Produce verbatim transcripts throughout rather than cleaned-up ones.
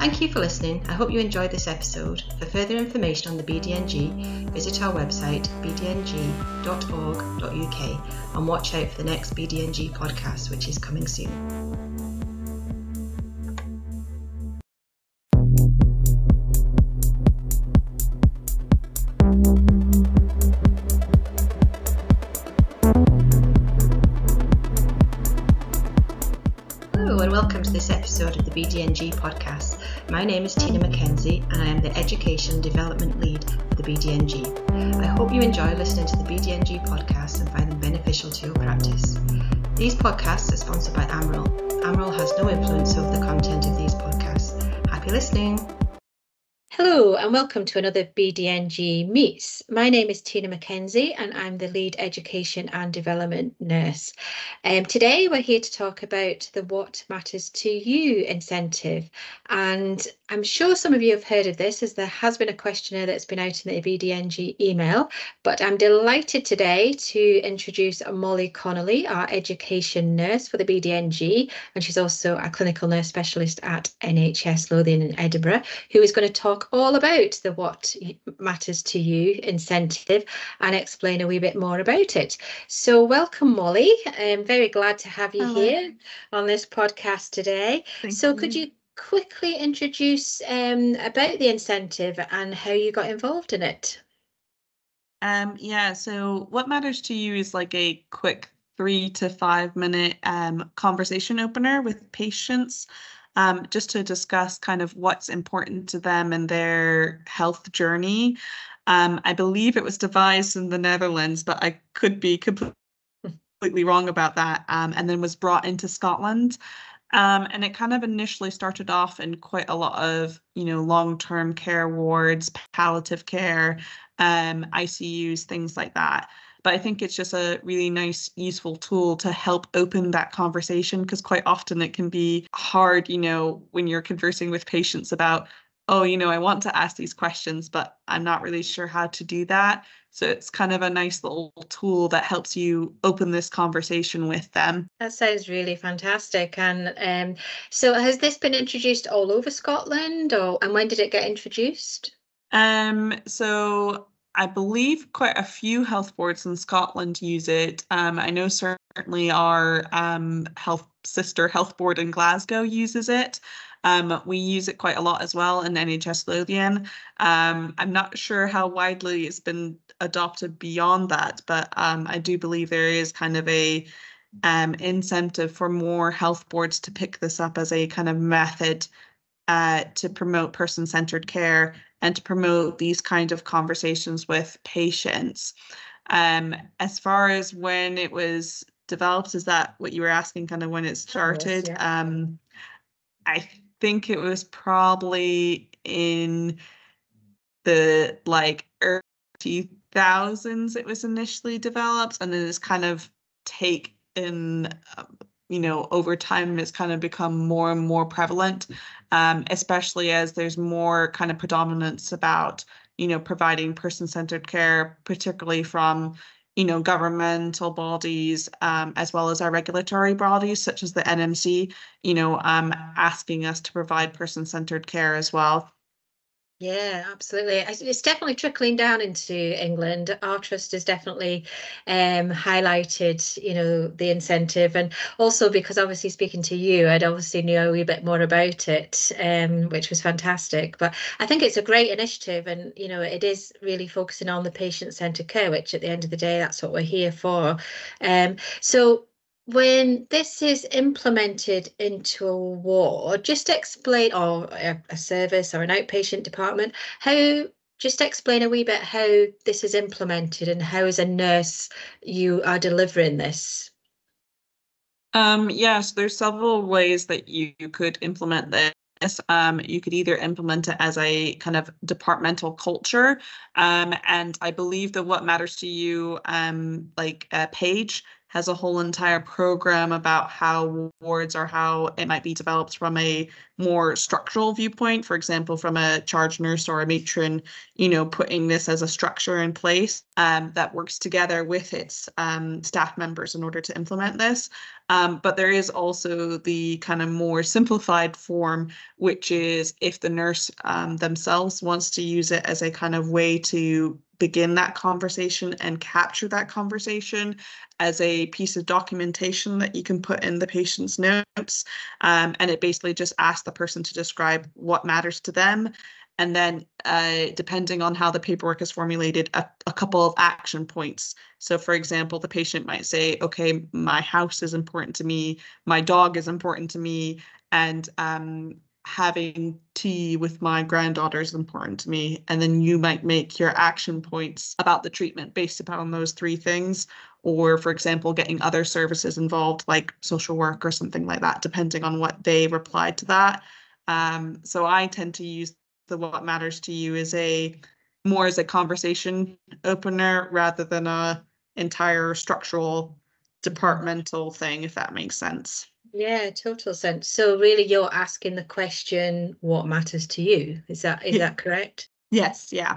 Thank you for listening. I hope you enjoyed this episode. For further information on the B D N G, visit our website b d n g dot org dot u k and watch out for the next B D N G podcast, which is coming soon. Welcome to this episode of the B D N G podcast. My name is Tina McKenzie and I am the Education and Development Lead for the B D N G. I hope you enjoy listening to the B D N G podcast and find them beneficial to your practice. These podcasts are sponsored by Amaryl. Amaryl has no influence over the content of these podcasts. Happy listening. Hello and welcome to another B D N G Meets. My name is Tina McKenzie and I'm the Lead Education and Development Nurse. Um, today we're here to talk about the What Matters to You incentive, and I'm sure some of you have heard of this as there has been a questionnaire that's been out in the B D N G email, but I'm delighted today to introduce Molly Connolly, our Education Nurse for the B D N G, and she's also a Clinical Nurse Specialist at N H S Lothian in Edinburgh, who is going to talk all about the What Matters to You incentive and explain a wee bit more about it. So welcome, Molly. I'm very glad to have you Hello. here on this podcast today. Thank so you. Could you quickly introduce um, about the incentive and how you got involved in it? Um, yeah, so What Matters to You is like a quick three to five minute um, conversation opener with patients. Um, just to discuss kind of what's important to them and their health journey. Um, I believe it was devised in the Netherlands, but I could be completely wrong about that, um, and then was brought into Scotland. Um, and it kind of initially started off in quite a lot of, you know, long-term care wards, palliative care, um, I C Us, things like that. But I think it's just a really nice, useful tool to help open that conversation, because quite often it can be hard, you know, when you're conversing with patients about, oh, you know, I want to ask these questions, but I'm not really sure how to do that. So it's kind of a nice little tool that helps you open this conversation with them. That sounds really fantastic. And um, so has this been introduced all over Scotland, or and when did it get introduced? Um, so I believe quite a few health boards in Scotland use it. Um, I know certainly our um, health sister health board in Glasgow uses it. Um, we use it quite a lot as well in N H S Lothian. Um, I'm not sure how widely it's been adopted beyond that, but um, I do believe there is kind of a um, incentive for more health boards to pick this up as a kind of method uh, to promote person-centered care and to promote these kind of conversations with patients. Um, as far as when it was developed, is that what you were asking, kind of when it started? Yes, yeah. Um, I think it was probably in the like early two thousands it was initially developed, and it has kind of taken, um, you know, over time it's kind of become more and more prevalent, um, especially as there's more kind of predominance about, you know, providing person-centered care, particularly from, you know, governmental bodies, um, as well as our regulatory bodies, such as the N M C, you know, um, asking us to provide person-centered care as well. Yeah, absolutely. It's definitely trickling down into England. Our trust has definitely um, highlighted, you know, the incentive, and also because obviously speaking to you, I'd obviously knew a wee bit more about it, um, which was fantastic. But I think it's a great initiative, and you know, it is really focusing on the patient-centered care, which at the end of the day, that's what we're here for. Um, so. When this is implemented into a ward, just explain, or a, a service or an outpatient department, how, just explain a wee bit how this is implemented and how as a nurse you are delivering this. Um, yes, there's several ways that you, you could implement this. Um, you could either implement it as a kind of departmental culture, um, and I believe that What Matters to You, um, like a page, has a whole entire program about how wards or how it might be developed from a more structural viewpoint. For example, from a charge nurse or a matron, you know, putting this as a structure in place um, that works together with its um, staff members in order to implement this. Um, but there is also the kind of more simplified form, which is if the nurse um, themselves wants to use it as a kind of way to begin that conversation and capture that conversation as a piece of documentation that you can put in the patient's notes. Um, and it basically just asks the person to describe what matters to them. And then uh, depending on how the paperwork is formulated, a, a couple of action points. So for example, the patient might say, okay, my house is important to me, my dog is important to me, and um, having tea with my granddaughter is important to me. And then you might make your action points about the treatment based upon those three things. Or for example, getting other services involved like social work or something like that, depending on what they replied to that. Um, so I tend to use the what matters to you as a more as a conversation opener rather than a entire structural departmental thing, if that makes sense. Yeah, total sense. So really you're asking the question, what matters to you? Is that is Yeah. that correct? Yes, yeah.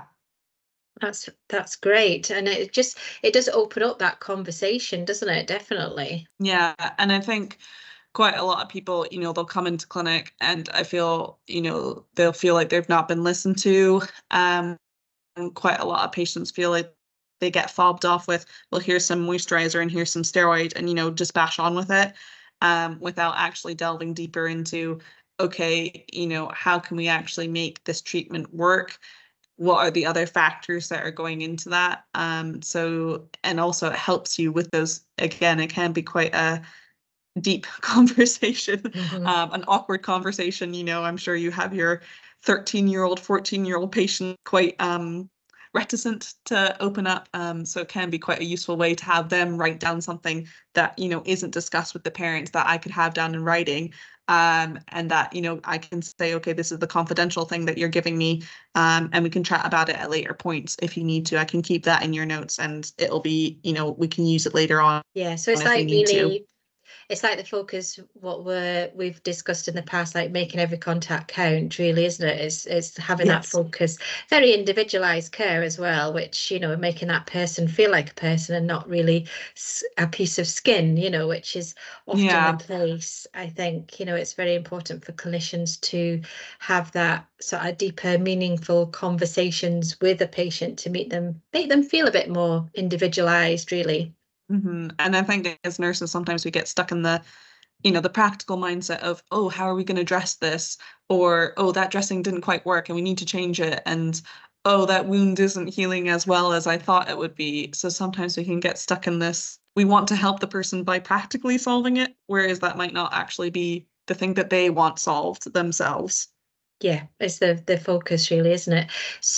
That's that's great. And it just it does open up that conversation, doesn't it? Definitely. Yeah, and I think quite a lot of people, you know, they'll come into clinic and I feel, you know, they'll feel like they've not been listened to. Um, and quite a lot of patients feel like they get fobbed off with, well, here's some moisturizer and here's some steroid, and, you know, just bash on with it um, without actually delving deeper into, okay, you know, how can we actually make this treatment work? What are the other factors that are going into that? Um, so, and also it helps you with those, again, it can be quite a deep conversation, Mm-hmm. um, an awkward conversation. You know, I'm sure you have your thirteen year old, fourteen year old patient quite um, reticent to open up. Um, so it can be quite a useful way to have them write down something that, you know, isn't discussed with the parents that I could have down in writing. Um, and that, you know, I can say, okay, this is the confidential thing that you're giving me. Um, and we can chat about it at later points if you need to. I can keep that in your notes and it'll be, you know, we can use it later on. Yeah, so it's if we like need to. really it's like the focus what we're we've discussed in the past, like making every contact count, really, isn't it? It's it's having that Yes. focus, very individualized care as well, which, you know, making that person feel like a person and not really s- a piece of skin, you know, which is often Yeah. the case. I think, you know, it's very important for clinicians to have that sort of deeper, meaningful conversations with a patient to meet them, make them feel a bit more individualized, really. Mm-hmm. And I think as nurses, sometimes we get stuck in the, you know, the practical mindset of, oh, how are we going to dress this? Or, oh, that dressing didn't quite work and we need to change it. And, oh, that wound isn't healing as well as I thought it would be. So sometimes we can get stuck in this. We want to help the person by practically solving it, whereas that might not actually be the thing that they want solved themselves. Yeah, it's the the focus really, isn't it?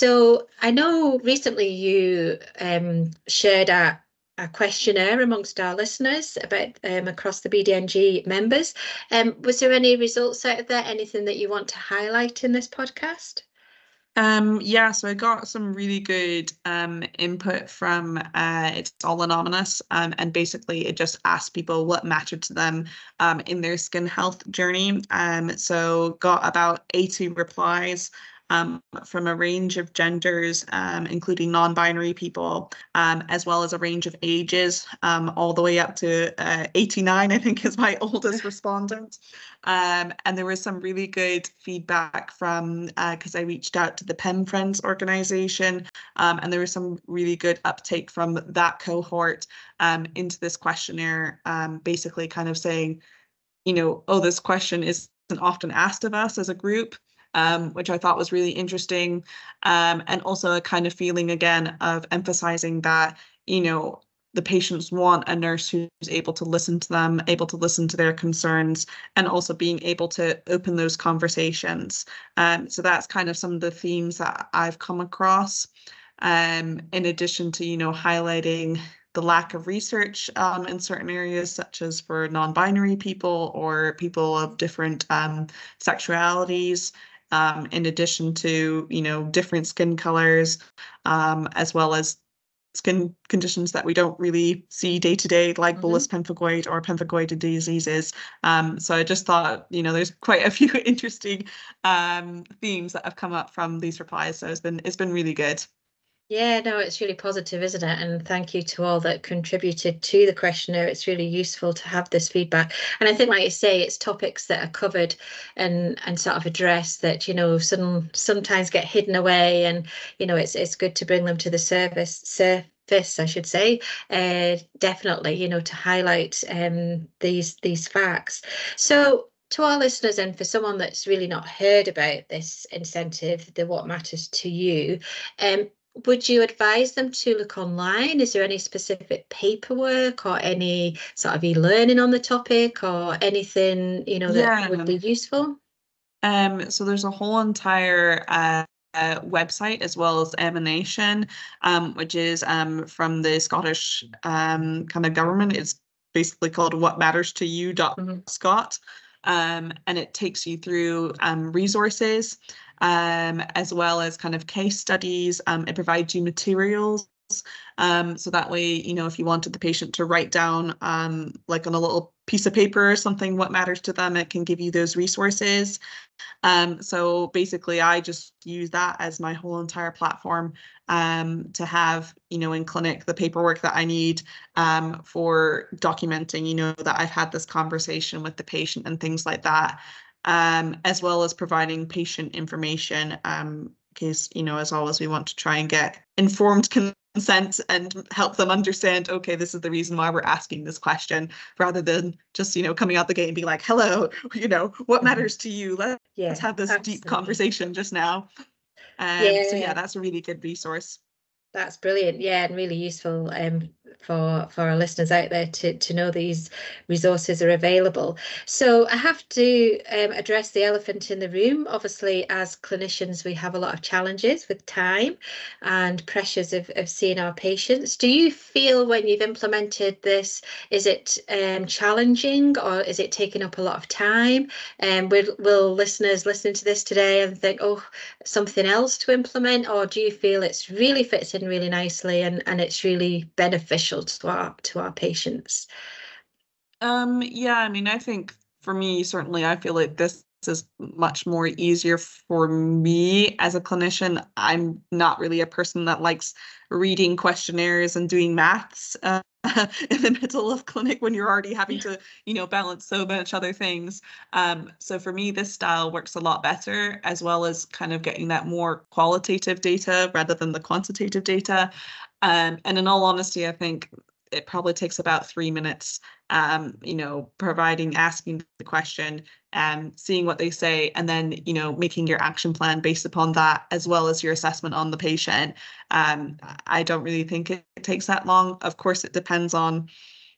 So I know recently you um, shared a, a questionnaire amongst our listeners about um, across the B D N G members. Um, was there any results out of that? Anything that you want to highlight in this podcast? Um, yeah, so I got some really good um, input from uh, it's all anonymous, um, and basically it just asked people what mattered to them um, in their skin health journey. Um, so got about eighty replies um, from a range of genders, um, including non-binary people, um, as well as a range of ages, um, all the way up to uh, eighty-nine, I think is my oldest respondent. Um, and there was some really good feedback from, because uh, I reached out to the Pen Friends organization, um, and there was some really good uptake from that cohort um, into this questionnaire, um, basically kind of saying, you know, oh, this question isn't often asked of us as a group, um, which I thought was really interesting. Um, and also a kind of feeling again of emphasizing that, you know, the patients want a nurse who's able to listen to them, able to listen to their concerns, and also being able to open those conversations. Um, so that's kind of some of the themes that I've come across. Um, in addition to, you know, highlighting the lack of research um, in certain areas, such as for non-binary people or people of different um, sexualities, um, in addition to, you know, different skin colors, um, as well as skin conditions that we don't really see day to day, like mm-hmm. bullous pemphigoid or pemphigoid diseases. Um, so I just thought, you know, there's quite a few interesting um, themes that have come up from these replies. So it's been it's been really good. Yeah, no, it's really positive, isn't it? And thank you to all that contributed to the questionnaire. It's really useful to have this feedback. And I think, like you say, it's topics that are covered and and sort of addressed that, you know, some sometimes get hidden away. And, you know, it's it's good to bring them to the service surface, I should say. Uh, definitely, you know, to highlight um these these facts. So to our listeners, and for someone that's really not heard about this incentive, the What Matters to You, um, would you advise them to look online? Is there any specific paperwork or any sort of e-learning on the topic or anything, you know, that Yeah. would be useful? Um, so there's a whole entire uh, uh, website as well as Emanation, um, which is um, from the Scottish um, kind of government. It's basically called what matters to you dot scot. Um, and it takes you through um, resources um, as well as kind of case studies. Um, it provides you materials. Um, so that way, you know, if you wanted the patient to write down, um, like on a little piece of paper or something, what matters to them, it can give you those resources. Um, so basically, I just use that as my whole entire platform um, to have, you know, in clinic the paperwork that I need um, for documenting, you know, that I've had this conversation with the patient and things like that, um, as well as providing patient information. Um, because, you know, as always, we want to try and get informed consent and help them understand, okay, this is the reason why we're asking this question, rather than just, you know, coming out the gate and be like, hello, you know, what matters to you? Let, let's Yeah, have this deep absolutely. conversation just now. Um, so yeah, Yeah, that's a really good resource. that's brilliant. Yeah, and really useful um, for for our listeners out there to to know these resources are available. So I have to um, address the elephant in the room. Obviously, as clinicians, we have a lot of challenges with time and pressures of, of seeing our patients. Do you feel when you've implemented this, is it um, challenging or is it taking up a lot of time? And um, will, will listeners listening to this today and think, oh, something else to implement, or do you feel it's really fits in really nicely and and it's really beneficial to our to our patients? Um, yeah, I mean, I think for me, certainly, I feel like this is much more easier for me as a clinician. I'm not really a person that likes reading questionnaires and doing maths uh, in the middle of clinic when you're already having to, you know, balance so much other things. Um, so for me, this style works a lot better, as well as kind of getting that more qualitative data rather than the quantitative data. Um, and in all honesty, I think it probably takes about three minutes, um, you know, providing, asking the question, and um, seeing what they say, and then, you know, making your action plan based upon that, as well as your assessment on the patient. Um, I don't really think it, it takes that long. Of course, it depends on,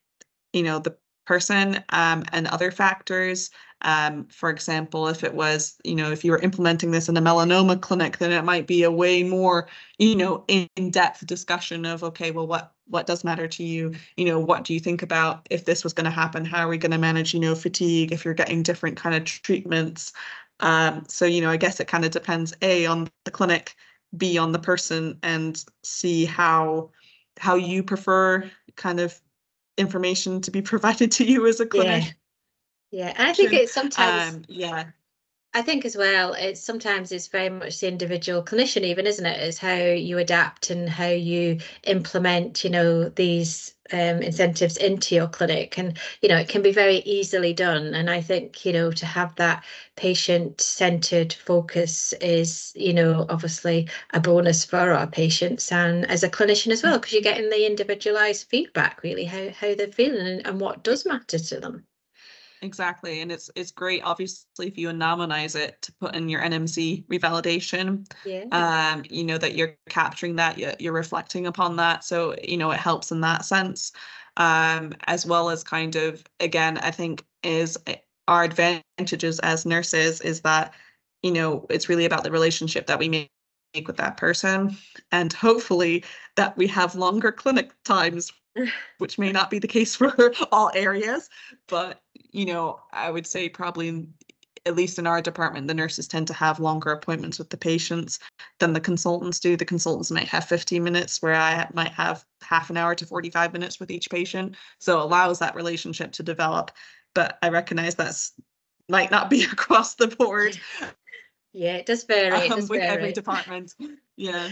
you know, the person um, and other factors. Um, for example, if it was, you know, if you were implementing this in a melanoma clinic, then it might be a way more, you know, in-depth discussion of, okay, well, what what does matter to you? You know, what do you think about if this was going to happen? How are we going to manage, you know, fatigue if you're getting different kind of treatments? Um, so, you know, I guess it kind of depends, A, on the clinic, B, on the person, and C, how how you prefer kind of information to be provided to you as a Yeah, clinician. yeah, and I think it's sometimes Um, yeah, I think as well, it's sometimes it's very much the individual clinician, even, isn't it? Is how you adapt and how you implement, you know, these um, incentives into your clinic. And, you know, it can be very easily done. And I think, you know, to have that patient-centered focus is, you know, obviously a bonus for our patients and as a clinician as well, because you're getting the individualized feedback, really, how, how they're feeling and, and what does matter to them. exactly. And it's it's great, obviously, if you anonymize it to put in your N M C revalidation, Yeah. um, you know, that you're capturing that, you're, you're reflecting upon that. So, you know, it helps in that sense. Um, as well as kind of, again, I think is our advantages as nurses is that, you know, it's really about the relationship that we make with that person. And hopefully that we have longer clinic times, which may not be the case for all areas, but you know, I would say probably in, at least in our department, the nurses tend to have longer appointments with the patients than the consultants do. The consultants might have fifteen minutes, where I might have half an hour to forty-five minutes with each patient. So it allows that relationship to develop. But I recognize that's might not be across the board Yeah, it does vary. It um, does with every vary. department. Yeah.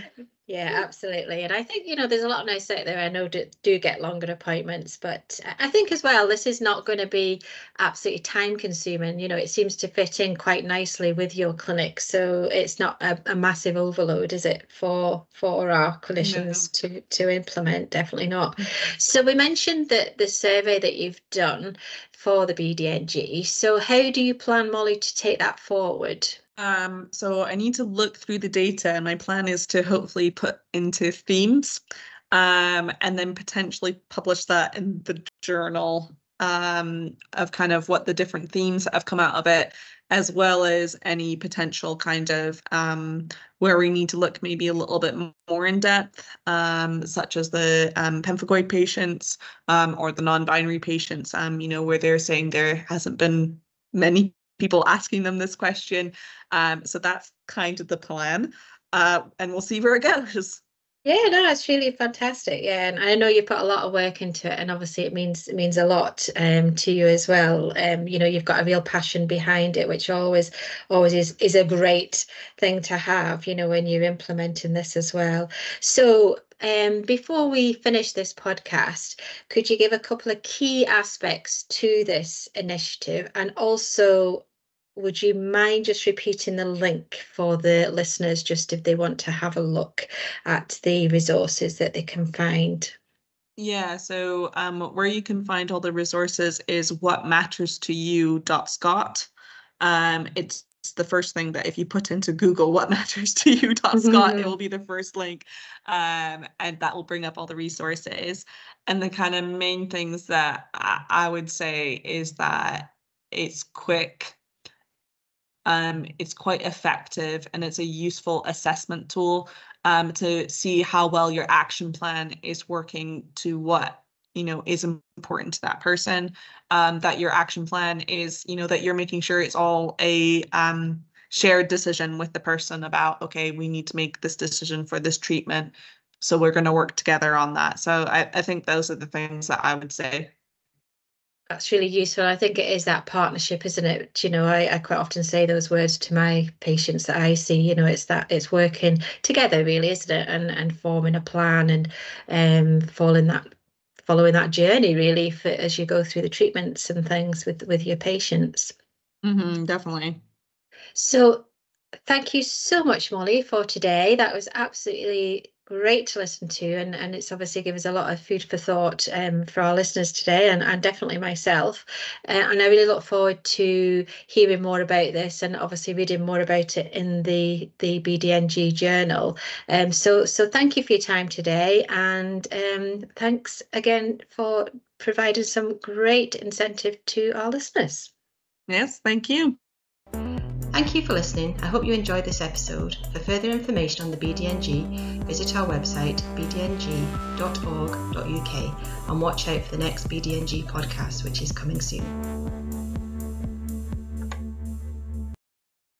Yeah, absolutely. And I think, you know, there's a lot of nurses out there I know do, do get longer appointments, but I think as well, this is not going to be absolutely time consuming. You know, it seems to fit in quite nicely with your clinic. So it's not a, a massive overload, is it, for for our No. clinicians to to implement? Definitely not. So we mentioned that the survey that you've done for the B D N G. So how do you plan, Molly, to take that forward? Um, so I need to look through the data, and my plan is to hopefully put into themes, um, and then potentially publish that in the journal, um, of kind of what the different themes that have come out of it, as well as any potential kind of um, where we need to look maybe a little bit more in depth, um, such as the um, pemphigoid patients, um, or the non-binary patients, um, you know, where they're saying there hasn't been many people asking them this question. Um, so that's kind of the plan, uh, and we'll see where it goes. Yeah, no, it's really fantastic. Yeah, and I know you put a lot of work into it, and obviously it means it means a lot um, to you as well. Um, you know, you've got a real passion behind it, which always always is is a great thing to have. You know, when you're implementing this as well. So, um, before we finish this podcast, could you give a couple of key aspects to this initiative, and also, would you mind just repeating the link for the listeners, just if they want to have a look at the resources that they can find? Yeah, so um, where you can find all the resources is what matters to you dot scot. Um, it's the first thing that if you put into Google what matters to you dot scot, it will be the first link, um, and that will bring up all the resources. And the kind of main things that I, I would say is that it's quick. Um, it's quite effective, and it's a useful assessment tool, um, to see how well your action plan is working to what, you know, is important to that person. Um, that your action plan is, you know, that you're making sure it's all a um, shared decision with the person about, okay, we need to make this decision for this treatment, so we're going to work together on that. So I, I think those are the things that I would say. That's really useful. I think it is that partnership, isn't it? You know, I, I quite often say those words to my patients that I see. You know, it's that it's working together, really, isn't it? And and forming a plan, and um following that following that journey, really, for as you go through the treatments and things with with your patients. Mm-hmm, definitely. So thank you so much, Molly, for today. That was absolutely great to listen to, and, and it's obviously given us a lot of food for thought um, for our listeners today, and, and definitely myself. Uh, and I really look forward to hearing more about this, and obviously reading more about it in the the B D N G journal. Um, so so thank you for your time today, and um, thanks again for providing some great incentive to our listeners. Yes, thank you. Thank you for listening. I hope you enjoyed this episode. For further information on the B D N G, visit our website b d n g dot org dot u k and watch out for the next B D N G podcast, which is coming soon.